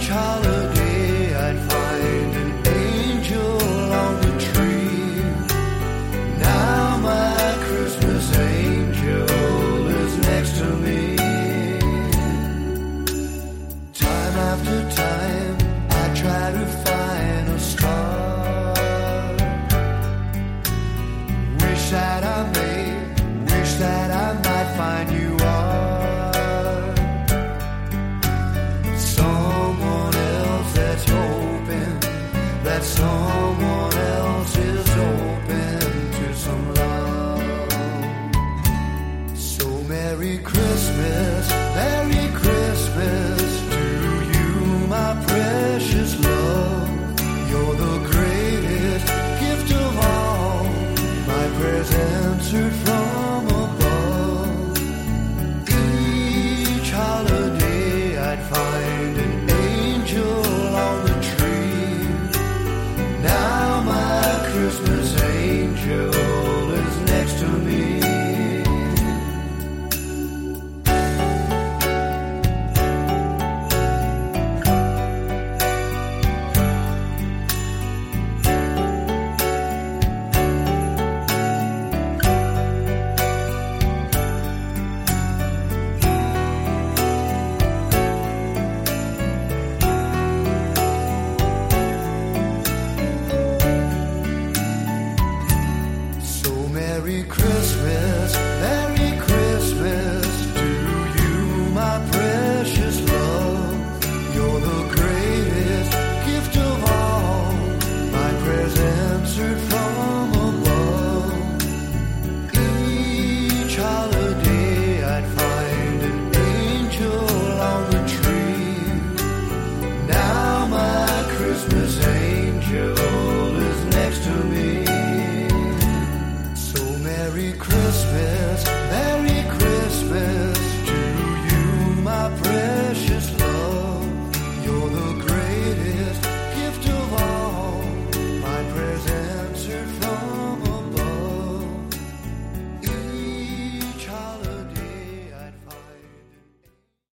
holiday I'd find an angel on the tree. Now my Christmas angel is next to me. Time after time I try to find a star. Wish that I might find you are someone else that's hoping that someone